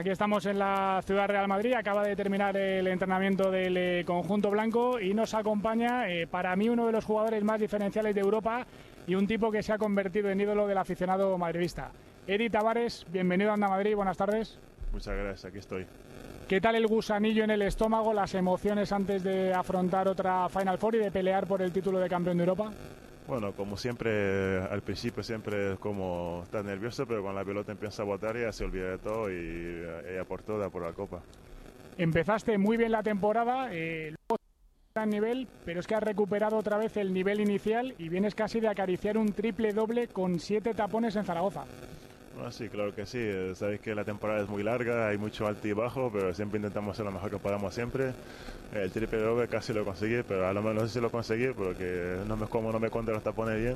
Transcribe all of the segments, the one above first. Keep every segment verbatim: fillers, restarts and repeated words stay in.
Aquí estamos en la Ciudad Real Madrid, acaba de terminar el entrenamiento del eh, conjunto blanco y nos acompaña, eh, para mí, uno de los jugadores más diferenciales de Europa y un tipo que se ha convertido en ídolo del aficionado madridista. Edi Tavares, bienvenido a Anda Madrid, buenas tardes. Muchas gracias, aquí estoy. ¿Qué tal el gusanillo en el estómago, las emociones antes de afrontar otra Final Four y de pelear por el título de campeón de Europa? Bueno, como siempre, al principio siempre es como estás nervioso, pero cuando la pelota empieza a botar ya se olvida de todo y ella por toda, por la Copa. Empezaste muy bien la temporada, eh, luego gran nivel, pero es que has recuperado otra vez el nivel inicial y vienes casi de acariciar un triple doble con siete tapones en Zaragoza. Bueno, sí, claro que sí. Sabéis que la temporada es muy larga, hay mucho alto y bajo, pero siempre intentamos hacer lo mejor que podamos siempre. El triple doble casi lo conseguí, pero a lo mejor no sé si lo conseguí porque no me, como no me cuento los tapones bien.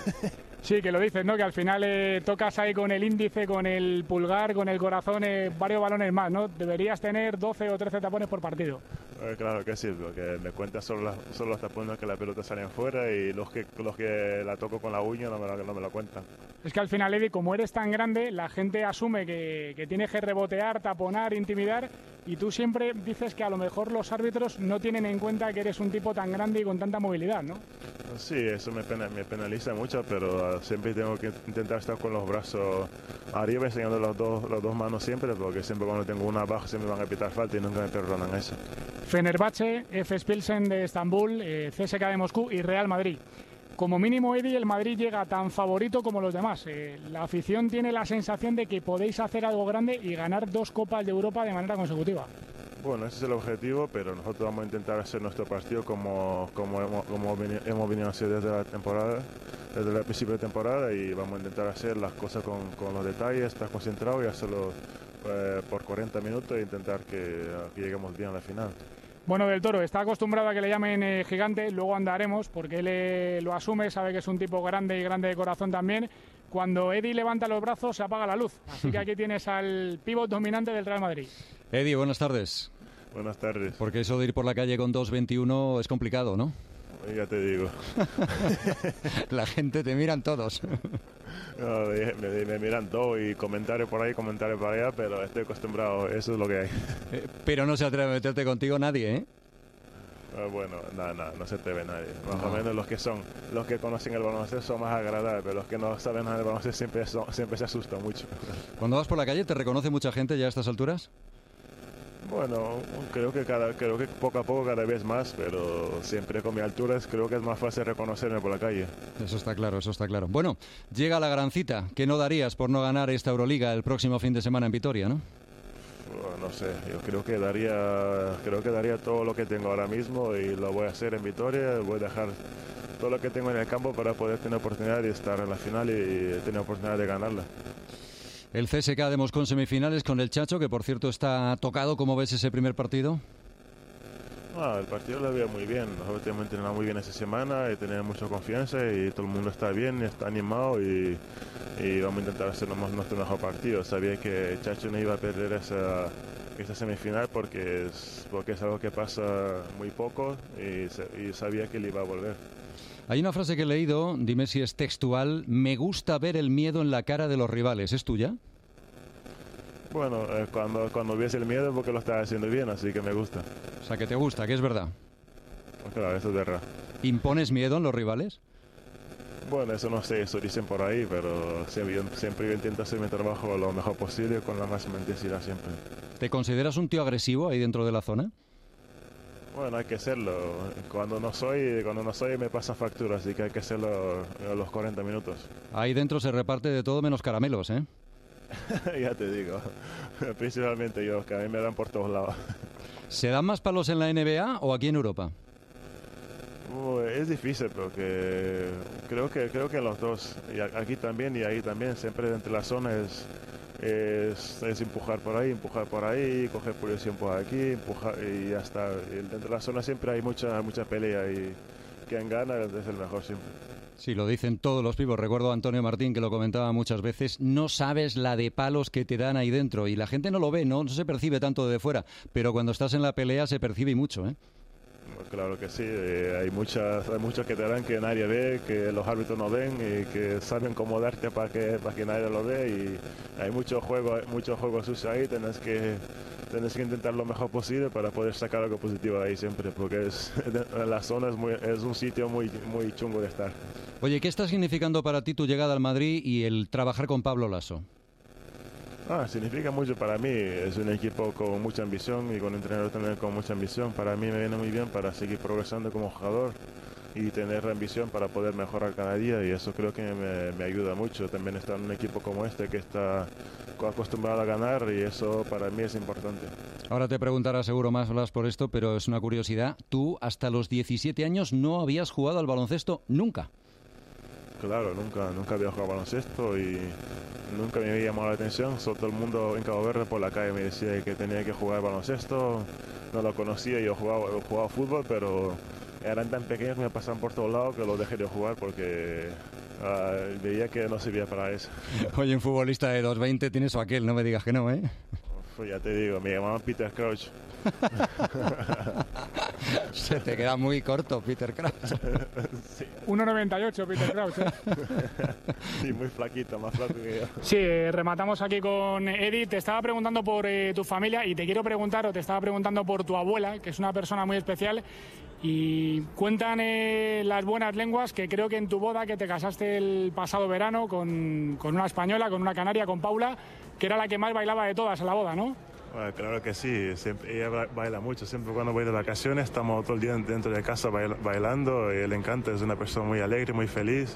Sí, que lo dices, ¿no? Que al final eh, tocas ahí con el índice, con el pulgar, con el corazón, eh, varios balones más, ¿no? Deberías tener doce o trece tapones por partido. Eh, claro que sí, porque me cuentan solo, las, solo los tapones que la pelota salen fuera y los que, los que la toco con la uña no me lo, no me lo cuentan. Es que al final, Edi, como eres tan grande, la gente asume que, que tienes que rebotear, taponar, intimidar, y tú siempre dices que a lo mejor los árbitros no tienen en cuenta que eres un tipo tan grande y con tanta movilidad, ¿no? Sí, eso me, pena, me penaliza mucho, pero uh, siempre tengo que intentar estar con los brazos arriba, enseñando las dos, las dos manos siempre, porque siempre cuando tengo una abajo siempre me van a pitar falta y nunca me perdonan eso. Fenerbahce, F S Pilsen de Estambul, eh, C S K de Moscú y Real Madrid. Como mínimo, Edi, el Madrid llega tan favorito como los demás. Eh, la afición tiene la sensación de que podéis hacer algo grande y ganar dos Copas de Europa de manera consecutiva. Bueno, ese es el objetivo, pero nosotros vamos a intentar hacer nuestro partido como, como, hemos, como hemos venido a hacer desde la temporada, desde el principio de temporada, y vamos a intentar hacer las cosas con, con los detalles, estar concentrados y hacerlo eh, por cuarenta minutos e intentar que, que lleguemos bien a la final. Bueno, Del Toro está acostumbrado a que le llamen eh, gigante, luego andaremos, porque él eh, lo asume, sabe que es un tipo grande y grande de corazón también. Cuando Edi levanta los brazos se apaga la luz, así que aquí tienes al pívot dominante del Real Madrid. Edi, buenas tardes. Buenas tardes. Porque eso de ir por la calle con dos veintiuno es complicado, ¿no? Ya te digo. La gente te miran todos. No, me, me miran todo y comentarios por ahí, comentarios por allá, pero estoy acostumbrado, eso es lo que hay. Eh, pero no se atreve a meterte contigo nadie, ¿eh? Uh, bueno, nada, nada, no se atreve nadie. Más no. o menos los que son, los que conocen el baloncesto son más agradables, pero los que no saben nada del baloncesto siempre, son, siempre se asustan mucho. Cuando vas por la calle, ¿te reconoce mucha gente ya a estas alturas? Bueno, creo que cada, creo que poco a poco cada vez más, pero siempre con mi altura creo que es más fácil reconocerme por la calle. Eso está claro, eso está claro. Bueno, llega la gran cita. ¿Qué no darías por no ganar esta Euroliga el próximo fin de semana en Vitoria, no? No sé, yo creo que daría, creo que daría todo lo que tengo ahora mismo y lo voy a hacer en Vitoria. Voy a dejar todo lo que tengo en el campo para poder tener oportunidad de estar en la final y tener oportunidad de ganarla. El C S K de Moscú en semifinales con el Chacho, que por cierto está tocado. ¿Cómo ves ese primer partido? Ah, el partido lo veo muy bien. Nosotros hemos entrenado muy bien esta semana y tenemos mucha confianza y todo el mundo está bien, está animado y, y vamos a intentar hacer nuestro mejor partido. Sabía que Chacho no iba a perder esa, esa semifinal porque es, porque es algo que pasa muy poco y, y sabía que él iba a volver. Hay una frase que he leído, dime si es textual: me gusta ver el miedo en la cara de los rivales. ¿Es tuya? Bueno, eh, cuando, cuando ves el miedo porque lo estás haciendo bien, así que me gusta. O sea, que te gusta, que es verdad. Pues claro, eso es verdad. ¿Impones miedo en los rivales? Bueno, eso no sé, eso dicen por ahí, pero siempre, siempre yo intento hacer mi trabajo lo mejor posible con la máxima intensidad siempre. ¿Te consideras un tío agresivo ahí dentro de la zona? Bueno, hay que hacerlo. Cuando no soy, cuando no soy me pasa factura, así que hay que hacerlo a los cuarenta minutos. Ahí dentro se reparte de todo menos caramelos, ¿eh? Ya te digo, principalmente yo, que a mí me dan por todos lados. ¿Se dan más palos en la N B A o aquí en Europa? Uh, es difícil porque creo que creo que los dos, y aquí también y ahí también, siempre entre la zona es, es, es empujar por ahí, empujar por ahí, coger posición por aquí, empujar y ya está. Y dentro de la zona siempre hay mucha mucha pelea y quien gana es el mejor siempre. Sí, lo dicen todos los pibos. Recuerdo a Antonio Martín que lo comentaba muchas veces. No sabes la de palos que te dan ahí dentro y la gente no lo ve, no, no se percibe tanto de fuera, pero cuando estás en la pelea se percibe y mucho, ¿eh? Claro que sí, eh, hay muchas, hay muchos que te dan que nadie ve, que los árbitros no ven y que saben cómo darte para que, para que nadie lo ve, y hay mucho juego, mucho juego sucio ahí, tienes que, tienes que intentar lo mejor posible para poder sacar algo positivo de ahí siempre, porque es, la zona es, muy, es un sitio muy, muy chungo de estar. Oye, ¿qué está significando para ti tu llegada al Madrid y el trabajar con Pablo Laso? Ah, significa mucho para mí, es un equipo con mucha ambición y con un entrenador también con mucha ambición. Para mí me viene muy bien para seguir progresando como jugador y tener ambición para poder mejorar cada día, y eso creo que me, me ayuda mucho. También estar en un equipo como este que está acostumbrado a ganar, y eso para mí es importante. Ahora te preguntarás seguro más Blas por esto, pero es una curiosidad. Tú hasta los diecisiete años no habías jugado al baloncesto nunca. Claro, nunca, nunca había jugado baloncesto y nunca me había llamado la atención. Solo todo el mundo en Cabo Verde por la calle me decía que tenía que jugar baloncesto. No lo conocía, yo jugaba, yo jugaba fútbol, pero eran tan pequeños que me pasaban por todos lados que lo dejé de jugar porque uh, veía que no servía para eso. Oye, un futbolista de dos veinte tienes o aquel, no me digas que no, ¿eh? Pues ya te digo, me llamaban Peter Crouch. Se te queda muy corto, Peter Crouch. Sí. uno noventa y ocho, Peter Crouch, ¿eh? Sí, muy flaquito, más flaco que yo. Sí, eh, rematamos aquí con Eddie. Te estaba preguntando por eh, tu familia y te quiero preguntar, o te estaba preguntando por tu abuela, que es una persona muy especial. Y cuentan eh, las buenas lenguas que creo que en tu boda, que te casaste el pasado verano con, con una española, con una canaria, con Paula, que era la que más bailaba de todas en la boda, ¿no? Bueno, claro que sí, siempre, ella baila mucho, siempre cuando voy de vacaciones estamos todo el día dentro de casa bailando, y le encanta, es una persona muy alegre, muy feliz,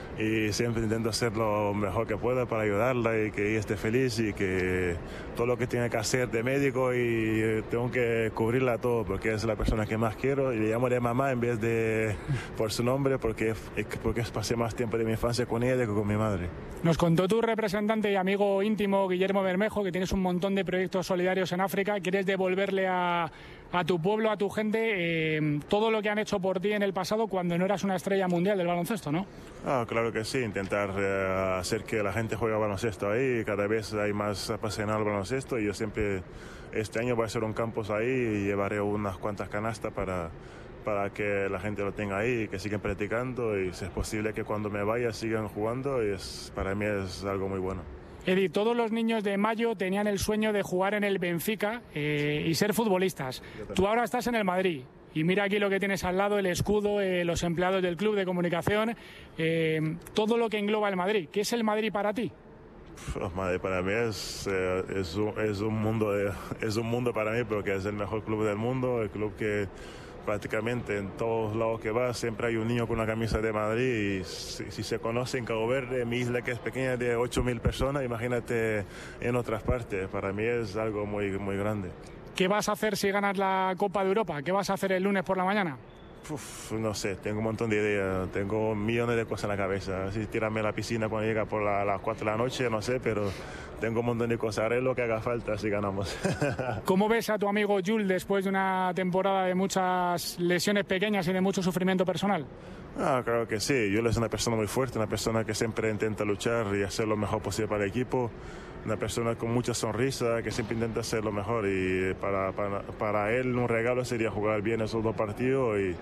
y siempre intento hacer lo mejor que pueda para ayudarla y que ella esté feliz, y que todo lo que tiene que hacer de médico, y tengo que cubrirla todo porque es la persona que más quiero, y le llamo de mamá en vez de por su nombre porque, porque pasé más tiempo de mi infancia con ella que con mi madre. Nos contó tu representante y amigo íntimo Guillermo Bermejo que tienes un montón de proyectos solidarios en África. ¿Quieres devolverle a, a tu pueblo, a tu gente, eh, todo lo que han hecho por ti en el pasado cuando no eras una estrella mundial del baloncesto, no? Ah, claro que sí, intentar eh, hacer que la gente juegue baloncesto ahí. Cada vez hay más apasionado al baloncesto, y yo siempre, este año voy a hacer un campus ahí y llevaré unas cuantas canastas para, para que la gente lo tenga ahí, que sigan practicando, y si es posible que cuando me vaya sigan jugando, y es, para mí es algo muy bueno. Eddie, todos los niños de Mayo tenían el sueño de jugar en el Benfica eh, y ser futbolistas. Tú ahora estás en el Madrid. Y mira aquí lo que tienes al lado, el escudo, eh, los empleados del club de comunicación, eh, todo lo que engloba el Madrid. ¿Qué es el Madrid para ti? Pues, Madrid para mí es, eh, es, un, es, un mundo de, es un mundo para mí, porque es el mejor club del mundo, el club que prácticamente en todos lados que va siempre hay un niño con una camisa de Madrid, y si, si se conoce en Cabo Verde, mi isla que es pequeña de ocho mil personas, imagínate en otras partes. Para mí es algo muy, muy grande. ¿Qué vas a hacer si ganas la Copa de Europa? ¿Qué vas a hacer el lunes por la mañana? Uf, no sé, tengo un montón de ideas, tengo millones de cosas en la cabeza. Si tirarme a la piscina cuando llega por la, las cuatro de la noche, no sé, pero tengo un montón de cosas. Haré lo que haga falta si ganamos. ¿Cómo ves a tu amigo Jules después de una temporada de muchas lesiones pequeñas y de mucho sufrimiento personal? Ah, claro que sí, Jules es una persona muy fuerte, una persona que siempre intenta luchar y hacer lo mejor posible para el equipo. Una persona con mucha sonrisa que siempre intenta hacer lo mejor, y para, para, para él un regalo sería jugar bien esos dos partidos, y,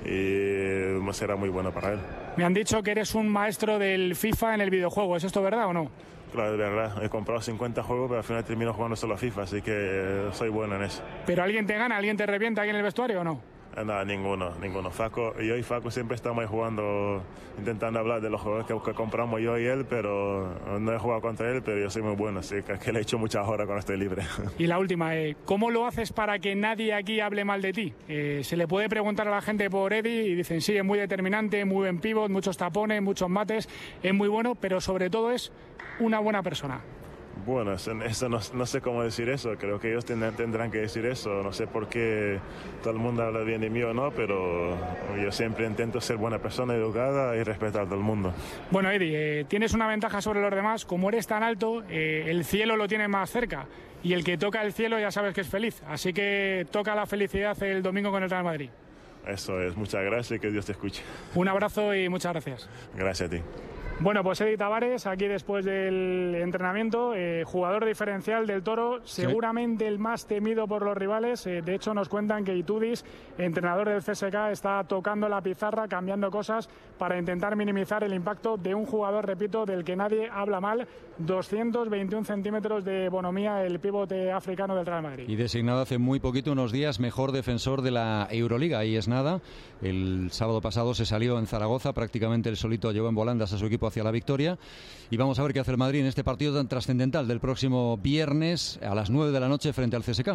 y será muy bueno para él. Me han dicho que eres un maestro del FIFA en el videojuego, ¿es esto verdad o no? Claro, es verdad, he comprado cincuenta juegos, pero al final termino jugando solo a FIFA, así que soy bueno en eso. ¿Pero alguien te gana, alguien te revienta aquí en el vestuario o no? No, ninguno, ninguno. Faco, yo y Faco siempre estamos ahí jugando, intentando hablar de los juegos que, que compramos yo y él, pero no he jugado contra él, pero yo soy muy bueno, así que, que le he hecho muchas horas cuando estoy libre. Y la última, eh, ¿cómo lo haces para que nadie aquí hable mal de ti? Eh, se le puede preguntar a la gente por Eddie y dicen, sí, es muy determinante, muy buen pívot, muchos tapones, muchos mates, es muy bueno, pero sobre todo es una buena persona. Bueno, eso, eso no, no sé cómo decir eso, creo que ellos tendrán, tendrán que decir eso, no sé por qué todo el mundo habla bien de mí o no, pero yo siempre intento ser buena persona, educada y respetar a todo el mundo. Bueno, Eddie, eh, tienes una ventaja sobre los demás, como eres tan alto, eh, el cielo lo tienes más cerca, y el que toca el cielo ya sabes que es feliz, así que toca la felicidad el domingo con el Real Madrid. Eso es, muchas gracias y que Dios te escuche. Un abrazo y muchas gracias. Gracias a ti. Bueno, pues Eddie Tavares, aquí después del entrenamiento, eh, jugador diferencial del Toro, sí. Seguramente el más temido por los rivales. Eh, de hecho, nos cuentan que Itudis, entrenador del C S K, está tocando la pizarra, cambiando cosas para intentar minimizar el impacto de un jugador, repito, del que nadie habla mal. doscientos veintiún centímetros de bonomía, el pivote africano del Real Madrid. Y designado hace muy poquito, unos días, mejor defensor de la Euroliga. Ahí es nada. El sábado pasado se salió en Zaragoza, prácticamente el solito llevó en volandas a su equipo hacia la victoria. Y vamos a ver qué hace el Madrid en este partido tan trascendental del próximo viernes a las nueve de la noche frente al C S K.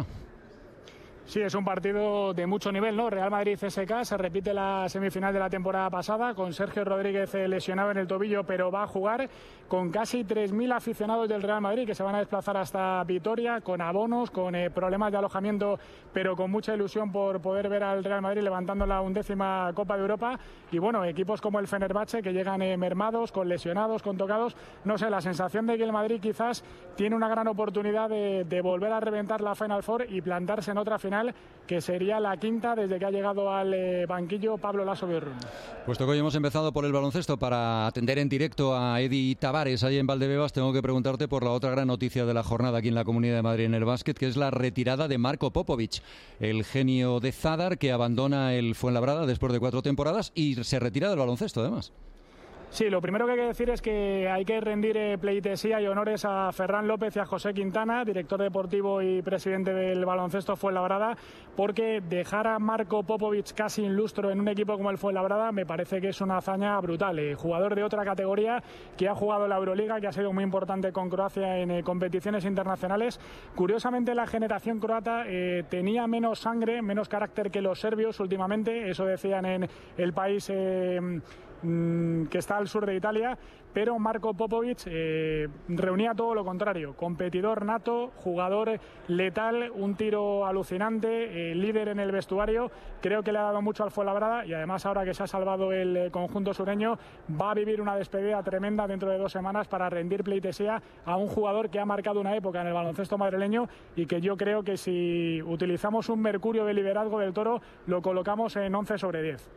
Sí, es un partido de mucho nivel, ¿no? Real Madrid-C S K, se repite la semifinal de la temporada pasada, con Sergio Rodríguez lesionado en el tobillo, pero va a jugar con casi tres mil aficionados del Real Madrid que se van a desplazar hasta Vitoria, con abonos, con eh, problemas de alojamiento, pero con mucha ilusión por poder ver al Real Madrid levantando la undécima Copa de Europa. Y bueno, equipos como el Fenerbahce que llegan eh, mermados, con lesionados, con tocados. No sé, la sensación de que el Madrid quizás tiene una gran oportunidad de, de volver a reventar la Final Four y plantarse en otra final, que sería la quinta desde que ha llegado al eh, banquillo Pablo Lasso Biorrun. Puesto que hoy hemos empezado por el baloncesto, para atender en directo a Eddie Tavares ahí en Valdebebas, tengo que preguntarte por la otra gran noticia de la jornada aquí en la Comunidad de Madrid en el básquet, que es la retirada de Marco Popovic, el genio de Zadar, que abandona el Fuenlabrada después de cuatro temporadas y se retira del baloncesto además. Sí, lo primero que hay que decir es que hay que rendir eh, pleitesía y honores a Ferran López y a José Quintana, director deportivo y presidente del baloncesto Fuenlabrada, porque dejar a Marco Popovic casi sin lustro en un equipo como el Fuenlabrada me parece que es una hazaña brutal. Eh, jugador de otra categoría que ha jugado la Euroliga, que ha sido muy importante con Croacia en eh, competiciones internacionales. Curiosamente, la generación croata eh, tenía menos sangre, menos carácter que los serbios últimamente, eso decían en el país Eh, que está al sur de Italia, pero Marco Popovic eh, reunía todo lo contrario: competidor nato, jugador letal, un tiro alucinante, eh, líder en el vestuario. Creo que le ha dado mucho al Fuenlabrada y además, ahora que se ha salvado el eh, conjunto sureño, va a vivir una despedida tremenda dentro de dos semanas para rendir pleitesía a un jugador que ha marcado una época en el baloncesto madrileño y que yo creo que, si utilizamos un mercurio de liderazgo del Toro, lo colocamos en once sobre diez.